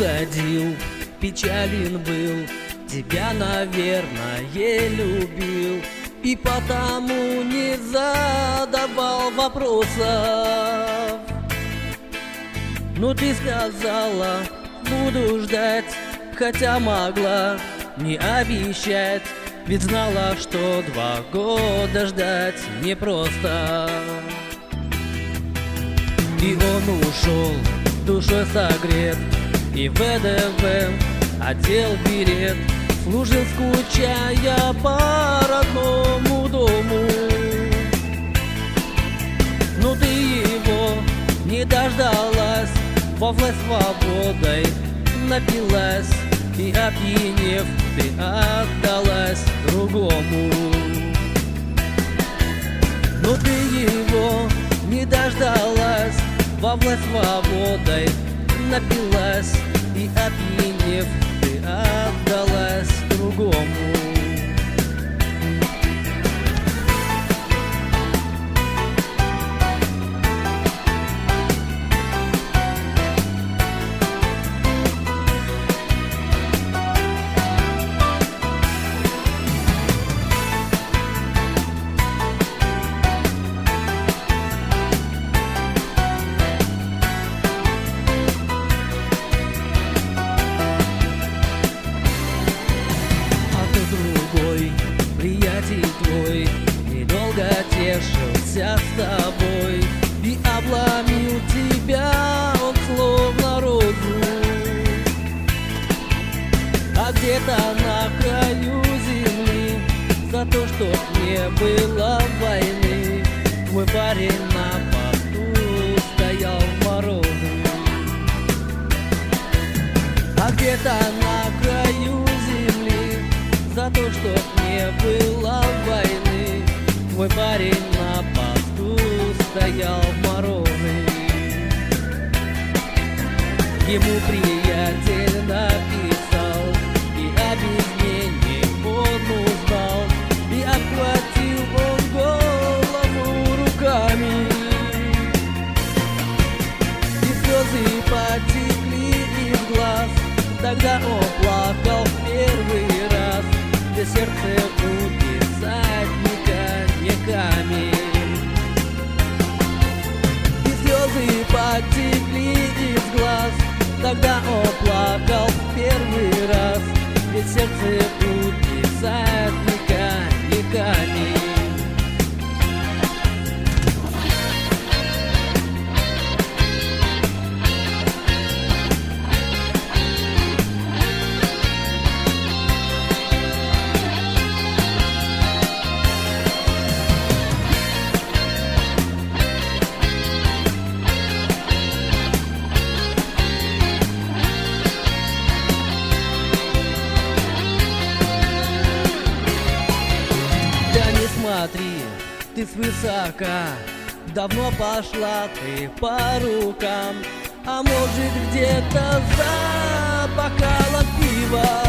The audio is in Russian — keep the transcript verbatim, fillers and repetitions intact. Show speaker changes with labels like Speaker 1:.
Speaker 1: уходил, печален был, тебя, наверное, любил, и потому не задавал вопросов. Но ты сказала, буду ждать, хотя могла не обещать, ведь знала, что два года ждать непросто. И он ушел, душой согрет, и в ВДВ одел берет, служил, скучая по родному дому. Но ты его не дождалась, во власть свободой напилась, и, опьянев, ты отдалась другому. Но ты его не дождалась, во власть свободой напилась, и, опьянев, ты отдалась другому. Приятель твой недолго тешился с тобой, и обломил тебя он словно розу. А где-то на краю земли, за то, что не было войны, твой парень на посту стоял в морозы. А где-то на краю земли, за то, что не было войны, твой парень на посту стоял в морозы. Ему приятель написал, и об измене он узнал, и обхватил он голову руками. И слезы потекли из глаз, тогда он плакал в первый раз, где сердце у десантника не камень. И слезы потекли из глаз, тогда он плакал в первый раз, ведь сердце у десантника не камень. Смотри, ты свысока, давно пошла ты по рукам, а может где-то за бокалом пива.